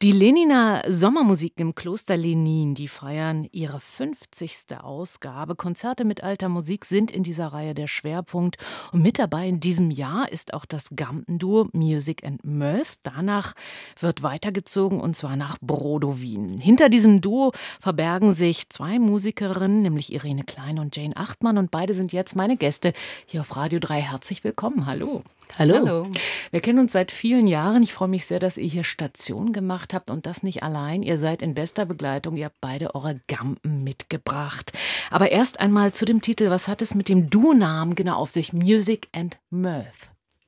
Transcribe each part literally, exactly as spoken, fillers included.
Die Leniner Sommermusik im Kloster Lenin, die feiern ihre fünfzigste Ausgabe. Konzerte mit alter Musik sind in dieser Reihe der Schwerpunkt. Und mit dabei in diesem Jahr ist auch das Gampenduo Music and Mirth. Danach wird weitergezogen, und zwar nach Brodowin. Hinter diesem Duo verbergen sich zwei Musikerinnen, nämlich Irene Klein und Jane Achtmann. Und beide sind jetzt meine Gäste hier auf Radio drei. Herzlich willkommen. Hallo. Hallo. Hallo. Wir kennen uns seit vielen Jahren. Ich freue mich sehr, dass ihr hier Station gemacht habt, und das nicht allein. Ihr seid in bester Begleitung. Ihr habt beide eure Gampen mitgebracht. Aber erst einmal zu dem Titel. Was hat es mit dem Duo-Namen genau auf sich? Music and Mirth.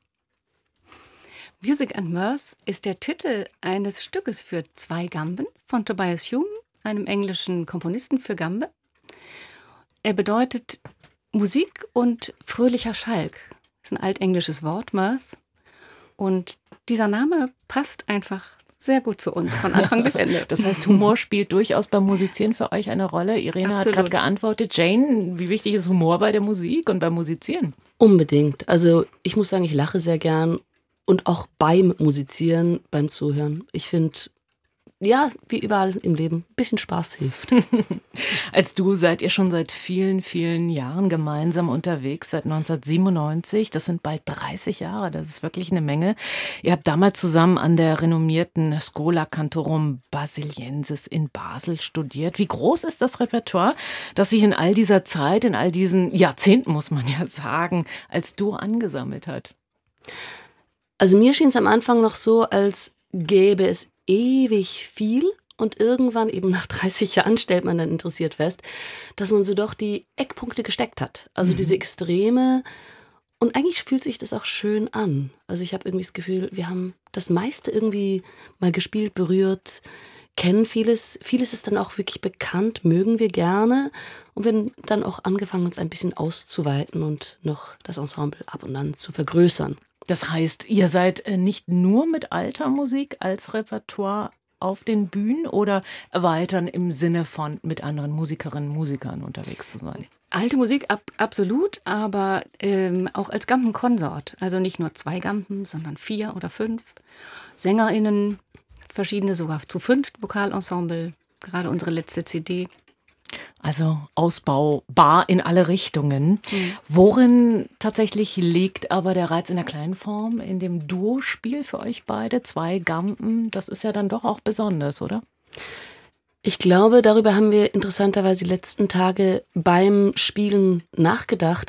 Music and Mirth ist der Titel eines Stückes für zwei Gamben von Tobias Hume, einem englischen Komponisten für Gambe. Er bedeutet Musik und fröhlicher Schalk. Das ist ein altenglisches Wort, Mirth. Und dieser Name passt einfach sehr gut zu uns, von Anfang bis Ende. Das heißt, Humor spielt durchaus beim Musizieren für euch eine Rolle. Irene Absolut. Hat gerade geantwortet. Jane, wie wichtig ist Humor bei der Musik und beim Musizieren? Unbedingt. Also ich muss sagen, ich lache sehr gern und auch beim Musizieren, beim Zuhören. Ich finde, ja, wie überall im Leben, ein bisschen Spaß hilft. Als Duo seid ihr schon seit vielen, vielen Jahren gemeinsam unterwegs, seit neunzehnhundertsiebenundneunzig. Das sind bald dreißig Jahre, das ist wirklich eine Menge. Ihr habt damals zusammen an der renommierten Schola Cantorum Basiliensis in Basel studiert. Wie groß ist das Repertoire, das sich in all dieser Zeit, in all diesen Jahrzehnten, muss man ja sagen, als Duo angesammelt hat? Also mir schien es am Anfang noch so, als gäbe es ewig viel, und irgendwann eben nach dreißig Jahren stellt man dann interessiert fest, dass man so doch die Eckpunkte gesteckt hat. Also mhm. diese Extreme, und eigentlich fühlt sich das auch schön an. Also ich habe irgendwie das Gefühl, wir haben das meiste irgendwie mal gespielt, berührt, kennen vieles. Vieles ist dann auch wirklich bekannt, mögen wir gerne, und wir haben dann auch angefangen, uns ein bisschen auszuweiten und noch das Ensemble ab und an zu vergrößern. Das heißt, ihr seid nicht nur mit alter Musik als Repertoire auf den Bühnen oder erweitern im Sinne von mit anderen Musikerinnen und Musikern unterwegs zu sein? Alte Musik, ab, absolut, aber ähm, auch als Gampenkonsort. Also nicht nur zwei Gampen, sondern vier oder fünf. SängerInnen, verschiedene, sogar zu fünf Vokalensemble, gerade unsere letzte C D. Also ausbaubar in alle Richtungen. Mhm. Worin tatsächlich liegt aber der Reiz in der kleinen Form, in dem Duo-Spiel für euch beide? Zwei Gampen, das ist ja dann doch auch besonders, oder? Ich glaube, darüber haben wir interessanterweise die letzten Tage beim Spielen nachgedacht.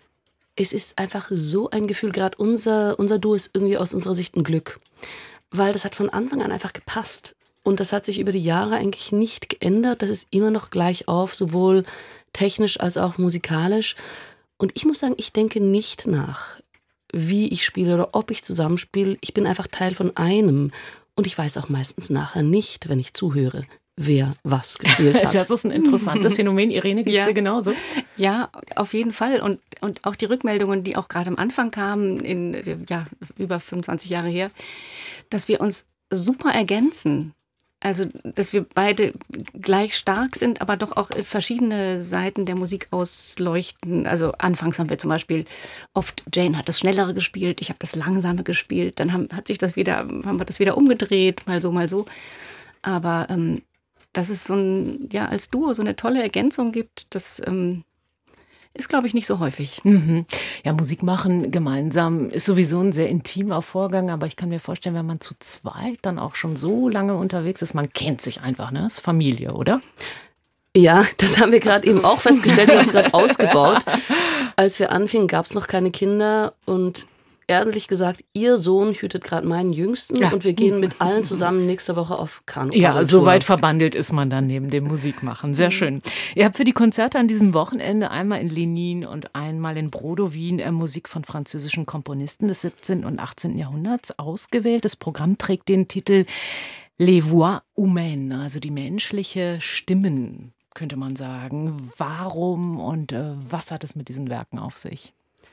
Es ist einfach so ein Gefühl, gerade unser, unser Duo ist irgendwie aus unserer Sicht ein Glück, weil das hat von Anfang an einfach gepasst. Und das hat sich über die Jahre eigentlich nicht geändert. Das ist immer noch gleich auf, sowohl technisch als auch musikalisch. Und ich muss sagen, ich denke nicht nach, wie ich spiele oder ob ich zusammenspiele. Ich bin einfach Teil von einem. Und ich weiß auch meistens nachher nicht, wenn ich zuhöre, wer was gespielt hat. Das ist ein interessantes Phänomen. Irene, geht es ja. dir genauso? Ja, auf jeden Fall. Und, und auch die Rückmeldungen, die auch gerade am Anfang kamen, in ja, über fünfundzwanzig Jahre her, dass wir uns super ergänzen. Also, dass wir beide gleich stark sind, aber doch auch verschiedene Seiten der Musik ausleuchten. Also anfangs haben wir zum Beispiel oft, Jane hat das Schnellere gespielt, ich habe das Langsame gespielt. Dann haben, hat sich das wieder, haben wir das wieder umgedreht, mal so, mal so. Aber ähm, dass es so ein, ja, als Duo so eine tolle Ergänzung gibt, das ähm, ist, glaube ich, nicht so häufig. Mhm. Ja, Musik machen gemeinsam ist sowieso ein sehr intimer Vorgang, aber ich kann mir vorstellen, wenn man zu zweit dann auch schon so lange unterwegs ist, man kennt sich einfach, ne? Das ist Familie, oder? Ja, das haben wir gerade eben auch festgestellt, wir haben es gerade ausgebaut. Als wir anfingen, gab es noch keine Kinder, und ehrlich gesagt, ihr Sohn hütet gerade meinen Jüngsten, ja. Und wir gehen mit allen zusammen nächste Woche auf Kanu. Ja, so weit verbandelt ist man dann neben dem Musikmachen. Sehr schön. Ihr habt für die Konzerte an diesem Wochenende einmal in Lenin und einmal in Brodowin Musik von französischen Komponisten des siebzehnten und achtzehnten Jahrhunderts ausgewählt. Das Programm trägt den Titel Les Voix Humaines, also die menschliche Stimmen, könnte man sagen. Warum und äh, was hat es mit diesen Werken auf sich?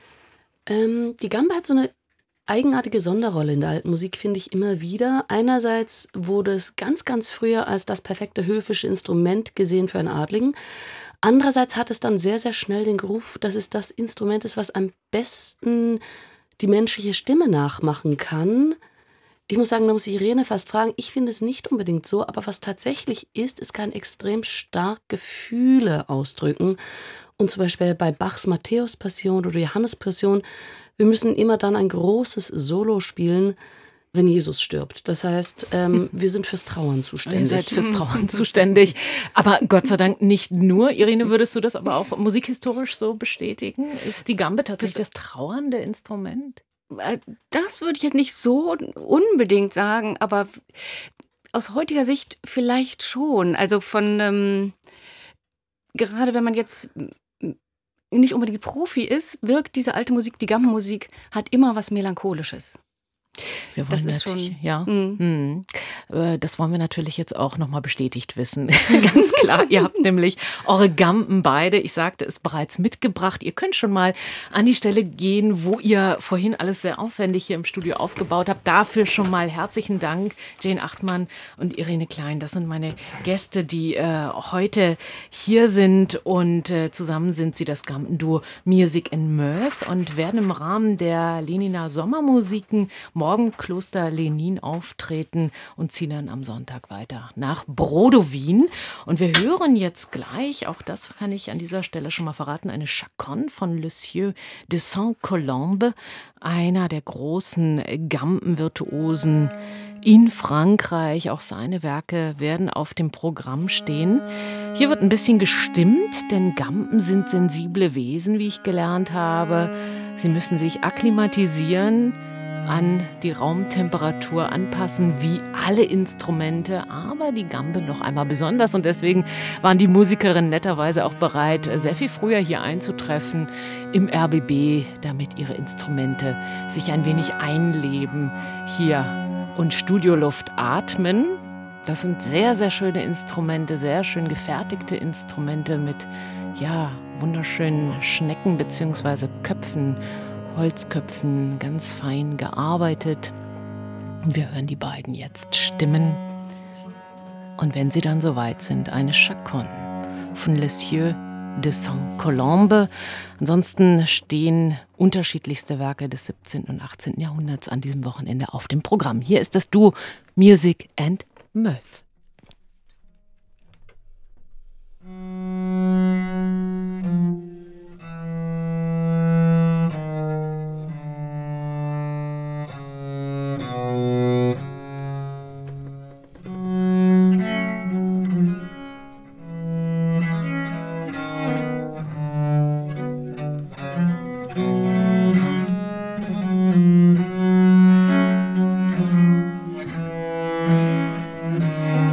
Ähm, die Gambe hat so eine eigenartige Sonderrolle in der alten Musik, finde ich immer wieder. Einerseits wurde es ganz, ganz früher als das perfekte höfische Instrument gesehen für einen Adligen. Andererseits hat es dann sehr, sehr schnell den Ruf, dass es das Instrument ist, was am besten die menschliche Stimme nachmachen kann. Ich muss sagen, da muss ich Irene fast fragen, ich finde es nicht unbedingt so, aber was tatsächlich ist, es kann extrem stark Gefühle ausdrücken. Und zum Beispiel bei Bachs Matthäus-Passion oder Johannes-Passion, wir müssen immer dann ein großes Solo spielen, wenn Jesus stirbt. Das heißt, ähm, wir sind fürs Trauern zuständig. Ihr seid fürs Trauern zuständig. Aber Gott sei Dank nicht nur. Irene, würdest du das aber auch musikhistorisch so bestätigen? Ist die Gambe tatsächlich das trauernde Instrument? Das würde ich jetzt nicht so unbedingt sagen, aber aus heutiger Sicht vielleicht schon. Also von, ähm, gerade wenn man jetzt nicht unbedingt Profi ist, wirkt diese alte Musik, die Gambenmusik, hat immer was Melancholisches. Wir wollen Das ist natürlich, schon- ja. Mhm. Hm. Das wollen wir natürlich jetzt auch nochmal bestätigt wissen. Ganz klar, ihr habt nämlich eure Gamben beide, ich sagte es bereits, mitgebracht. Ihr könnt schon mal an die Stelle gehen, wo ihr vorhin alles sehr aufwendig hier im Studio aufgebaut habt. Dafür schon mal herzlichen Dank, Jane Achtmann und Irene Klein. Das sind meine Gäste, die äh, heute hier sind und äh, zusammen sind sie das Gambenduo Music and Mirth und werden im Rahmen der Leniner Sommermusiken morgen Kloster Lenin auftreten und ziehen dann am Sonntag weiter nach Brodowin. Und wir hören jetzt gleich, auch das kann ich an dieser Stelle schon mal verraten, eine Chaconne von Le Sieur de Saint-Colombe, einer der großen Gambenvirtuosen in Frankreich. Auch seine Werke werden auf dem Programm stehen. Hier wird ein bisschen gestimmt, denn Gamben sind sensible Wesen, wie ich gelernt habe. Sie müssen sich akklimatisieren, an die Raumtemperatur anpassen, wie alle Instrumente, aber die Gambe noch einmal besonders. Und deswegen waren die Musikerinnen netterweise auch bereit, sehr viel früher hier einzutreffen im R B B, damit ihre Instrumente sich ein wenig einleben hier und Studioluft atmen. Das sind sehr, sehr schöne Instrumente, sehr schön gefertigte Instrumente mit, ja, wunderschönen Schnecken bzw. Köpfen, Holzköpfen, ganz fein gearbeitet. Wir hören die beiden jetzt stimmen. Und wenn sie dann soweit sind, eine Chaconne von Le Sieur de Saint-Colombe. Ansonsten stehen unterschiedlichste Werke des siebzehnten und achtzehnten Jahrhunderts an diesem Wochenende auf dem Programm. Hier ist das Duo Music and Mirth. Thank you.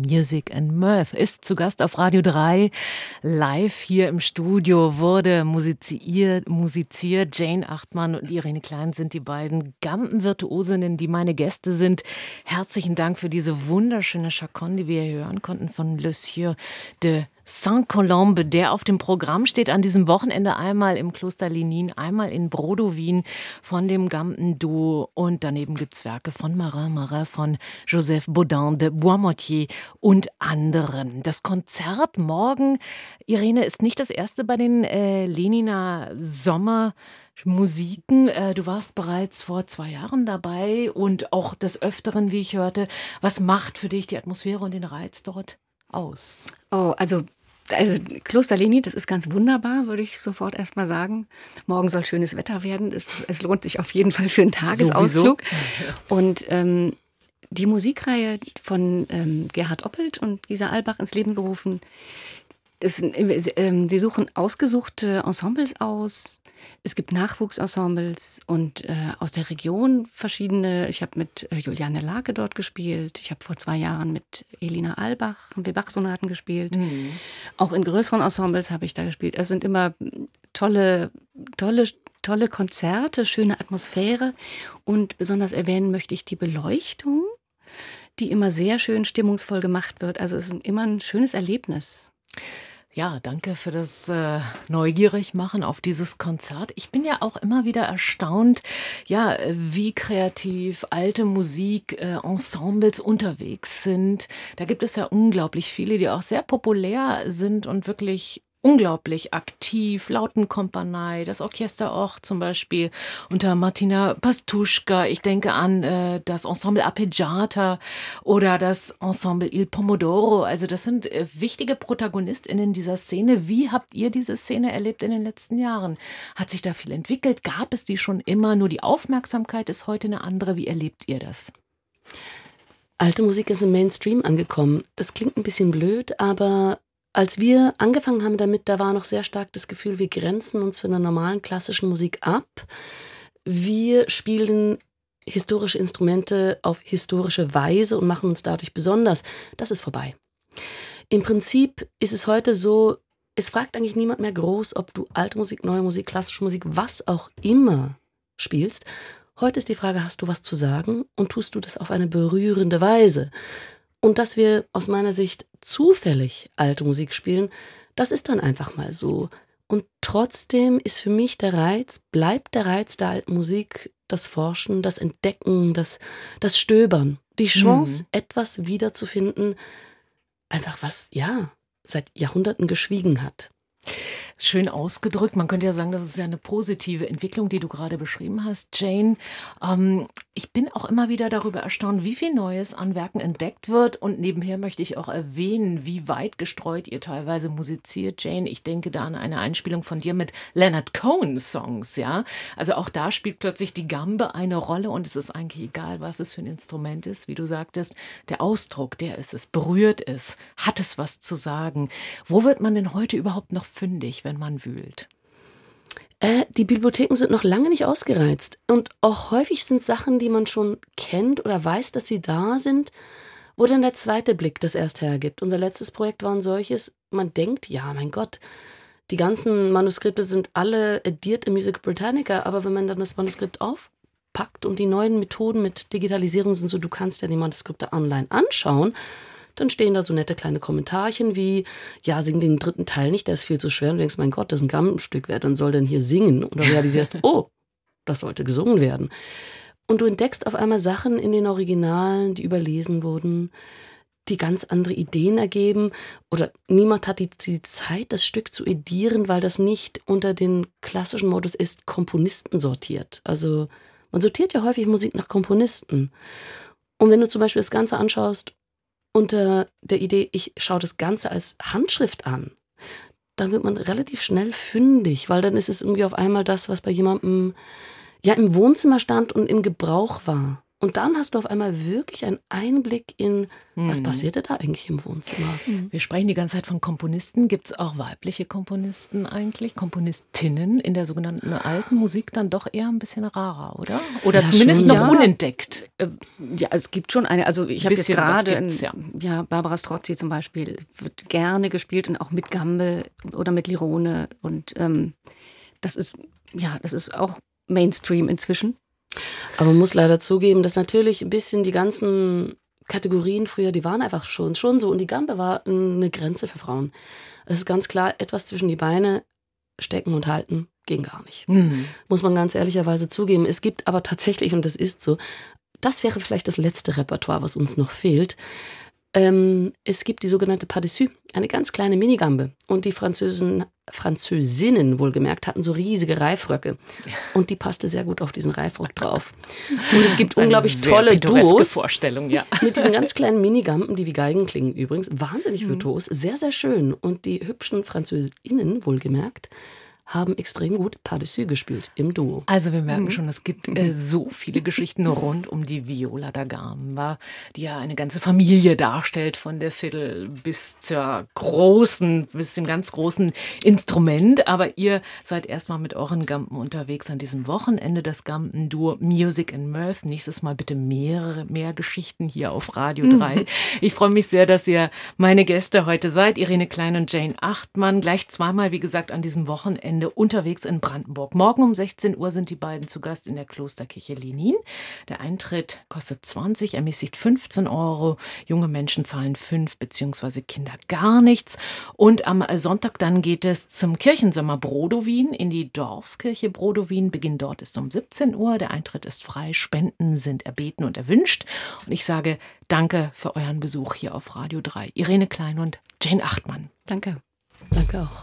Music and Mirth ist zu Gast auf Radio drei. Live hier im Studio wurde musiziert, musiziert. Jane Achtmann und Irene Klein sind die beiden Gambenvirtuosinnen, die meine Gäste sind. Herzlichen Dank für diese wunderschöne Chaconne, die wir hier hören konnten von Le Sieur de Saint-Colombe, der auf dem Programm steht an diesem Wochenende, einmal im Kloster Lénine, einmal in Brodowin von dem Gamben-Duo, und daneben gibt es Werke von Marin Marin, von Joseph Baudin de Boismortier und anderen. Das Konzert morgen, Irene, ist nicht das erste bei den äh, Leniner Sommermusiken. Äh, du warst bereits vor zwei Jahren dabei und auch des Öfteren, wie ich hörte. Was macht für dich die Atmosphäre und den Reiz dort aus? Oh, also Also Kloster Lénine, das ist ganz wunderbar, würde ich sofort erst mal sagen. Morgen soll schönes Wetter werden. Es, es lohnt sich auf jeden Fall für einen Tagesausflug. Sowieso. Und ähm, die Musikreihe von ähm, Gerhard Oppelt und Gisa Albach ins Leben gerufen. Das, äh, sie suchen ausgesuchte Ensembles aus. Es gibt Nachwuchsensembles und äh, aus der Region verschiedene. Ich habe mit äh, Juliane Lake dort gespielt. Ich habe vor zwei Jahren mit Elina Albach, haben wir Bach-Sonaten gespielt. Mhm. Auch in größeren Ensembles habe ich da gespielt. Es sind immer tolle, tolle, tolle Konzerte, schöne Atmosphäre. Und besonders erwähnen möchte ich die Beleuchtung, die immer sehr schön stimmungsvoll gemacht wird. Also es ist immer ein schönes Erlebnis. Ja, danke für das äh, Neugierigmachen auf dieses Konzert. Ich bin ja auch immer wieder erstaunt, ja, wie kreativ alte Musikensembles äh, unterwegs sind. Da gibt es ja unglaublich viele, die auch sehr populär sind und wirklich unglaublich aktiv. Lautenkompanie, das Orchester auch zum Beispiel unter Martina Pastuschka. Ich denke an äh, das Ensemble Arpeggiata oder das Ensemble Il Pomodoro. Also das sind äh, wichtige ProtagonistInnen dieser Szene. Wie habt ihr diese Szene erlebt in den letzten Jahren? Hat sich da viel entwickelt? Gab es die schon immer? Nur die Aufmerksamkeit ist heute eine andere. Wie erlebt ihr das? Alte Musik ist im Mainstream angekommen. Das klingt ein bisschen blöd, aber als wir angefangen haben damit, da war noch sehr stark das Gefühl, wir grenzen uns von der normalen klassischen Musik ab. Wir spielen historische Instrumente auf historische Weise und machen uns dadurch besonders. Das ist vorbei. Im Prinzip ist es heute so, es fragt eigentlich niemand mehr groß, ob du alte Musik, neue Musik, klassische Musik, was auch immer spielst. Heute ist die Frage, hast du was zu sagen und tust du das auf eine berührende Weise? Und dass wir aus meiner Sicht zufällig alte Musik spielen, das ist dann einfach mal so. Und trotzdem ist für mich der Reiz, bleibt der Reiz der alten Musik das Forschen, das Entdecken, das, das Stöbern. Die Chance, mhm. etwas wiederzufinden, einfach was, ja, seit Jahrhunderten geschwiegen hat. Schön ausgedrückt. Man könnte ja sagen, das ist ja eine positive Entwicklung, die du gerade beschrieben hast, Jane. Ähm, ich bin auch immer wieder darüber erstaunt, wie viel Neues an Werken entdeckt wird. Und nebenher möchte ich auch erwähnen, wie weit gestreut ihr teilweise musiziert, Jane. Ich denke da an eine Einspielung von dir mit Leonard Cohen-Songs, ja. Also auch da spielt plötzlich die Gambe eine Rolle und es ist eigentlich egal, was es für ein Instrument ist, wie du sagtest. Der Ausdruck, der ist es, berührt es, hat es was zu sagen. Wo wird man denn heute überhaupt noch fündig, wenn man wühlt? Äh, die Bibliotheken sind noch lange nicht ausgereizt. Und auch häufig sind Sachen, die man schon kennt oder weiß, dass sie da sind, wo dann der zweite Blick das erst hergibt. Unser letztes Projekt war ein solches, man denkt, ja, mein Gott, die ganzen Manuskripte sind alle ediert im Musica Britannica, aber wenn man dann das Manuskript aufpackt und die neuen Methoden mit Digitalisierung sind so, du kannst ja die Manuskripte online anschauen, dann stehen da so nette kleine Kommentarchen wie, ja, sing den dritten Teil nicht, der ist viel zu schwer. Und du denkst, mein Gott, das ist ein Gambenstück, wer dann soll denn hier singen? Und du realisierst, oh, das sollte gesungen werden. Und du entdeckst auf einmal Sachen in den Originalen, die überlesen wurden, die ganz andere Ideen ergeben. Oder niemand hat die, die Zeit, das Stück zu edieren, weil das nicht unter den klassischen Modus ist, Komponisten sortiert. Also man sortiert ja häufig Musik nach Komponisten. Und wenn du zum Beispiel das Ganze anschaust, unter der Idee, ich schaue das Ganze als Handschrift an, dann wird man relativ schnell fündig, weil dann ist es irgendwie auf einmal das, was bei jemandem ja im Wohnzimmer stand und im Gebrauch war. Und dann hast du auf einmal wirklich einen Einblick in, was Mhm. passierte da eigentlich im Wohnzimmer. Wir sprechen die ganze Zeit von Komponisten. Gibt es auch weibliche Komponisten eigentlich? Komponistinnen in der sogenannten alten Musik dann doch eher ein bisschen rarer, oder? Oder Ja, zumindest schon, noch ja. unentdeckt. Äh, Ja, es gibt schon eine, also ich habe jetzt Bisschen was gerade, in- gibt's, ja. ja, Barbara Strozzi zum Beispiel, wird gerne gespielt und auch mit Gambe oder mit Lirone. Und ähm, das ist, ja, das ist auch Mainstream inzwischen. Aber man muss leider zugeben, dass natürlich ein bisschen die ganzen Kategorien früher, die waren einfach schon, schon so. Und die Gambe war eine Grenze für Frauen. Es ist ganz klar, etwas zwischen die Beine stecken und halten ging gar nicht. Mhm. Muss man ganz ehrlicherweise zugeben. Es gibt aber tatsächlich, und das ist so, das wäre vielleicht das letzte Repertoire, was uns noch fehlt. Ähm, es gibt die sogenannte Pas dessus, eine ganz kleine Minigambe. Und die Französen, Französinnen wohlgemerkt, hatten so riesige Reifröcke. Und die passte sehr gut auf diesen Reifrock drauf. Und es gibt Eine unglaublich sehr tolle pittoreske Duos Vorstellung, ja. mit diesen ganz kleinen Minigamben, die wie Geigen klingen übrigens. Wahnsinnig virtuos, sehr, sehr schön. Und die hübschen Französinnen, wohlgemerkt, haben extrem gut Pas dessus gespielt im Duo. Also wir merken schon, es gibt äh, so viele Geschichten rund um die Viola da Gamba, die ja eine ganze Familie darstellt, von der Fiddle bis zur großen, bis zum ganz großen Instrument. Aber ihr seid erstmal mit euren Gamben unterwegs an diesem Wochenende, das Gamben-Duo Music and Mirth. Nächstes Mal bitte mehrere, mehr Geschichten hier auf Radio drei. Ich freue mich sehr, dass ihr meine Gäste heute seid. Irene Klein und Jane Achtmann. Gleich zweimal, wie gesagt, an diesem Wochenende unterwegs in Brandenburg. Morgen um sechzehn Uhr sind die beiden zu Gast in der Klosterkirche Lenin. Der Eintritt kostet zwanzig, ermäßigt fünfzehn Euro. Junge Menschen zahlen fünf, beziehungsweise Kinder gar nichts. Und am Sonntag dann geht es zum Kirchensommer Brodowin in die Dorfkirche Brodowin. Beginn dort ist um siebzehn Uhr. Der Eintritt ist frei. Spenden sind erbeten und erwünscht. Und ich sage danke für euren Besuch hier auf Radio drei. Irene Klein und Jane Achtmann. Danke. Danke auch.